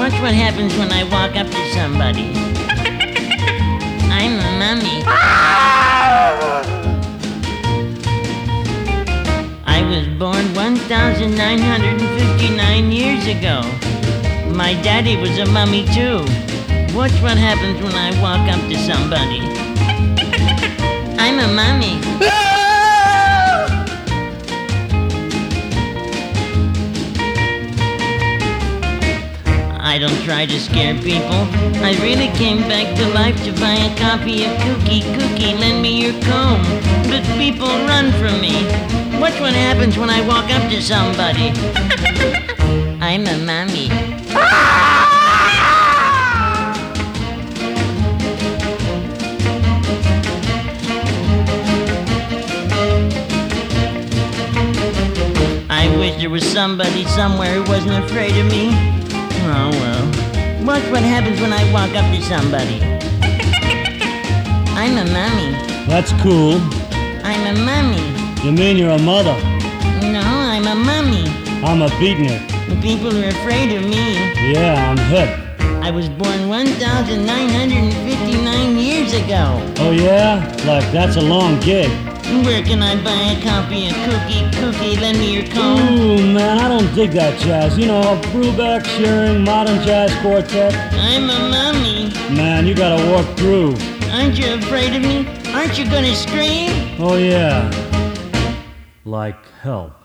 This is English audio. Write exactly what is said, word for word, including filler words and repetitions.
Watch what happens when I walk up to somebody. I'm a mummy. I was born one thousand nine hundred fifty-nine years ago. My daddy was a mummy too. Watch what happens when I walk up to somebody. I'm a mummy. I don't try to scare people. I really came back to life to buy a copy of Kooky Kooky, lend me your comb. But people run from me. Watch what happens when I walk up to somebody. I'm a mummy. I wish there was somebody somewhere who wasn't afraid of me. Oh well. Watch what happens when I walk up to somebody. I'm a mummy. That's cool. I'm a mummy. You mean you're a mother? No, I'm a mummy. I'm a beatnik. People are afraid of me. Yeah, I'm hip. I was born one thousand nine hundred fifty-nine years ago. Oh yeah? Like that's a long gig. Where can I buy a copy of Kooky Kooky, lend me your comb? Ooh, man, I don't dig that jazz. You know, Brubeck, Shearing, Modern Jazz Quartet. I'm a mummy. Man, you gotta walk through. Aren't you afraid of me? Aren't you gonna scream? Oh yeah. Like hell.